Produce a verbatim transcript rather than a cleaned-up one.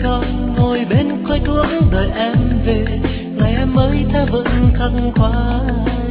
con ngồi bên khói thuốc đợi em về, ngày em mới tha vững khắc khoải.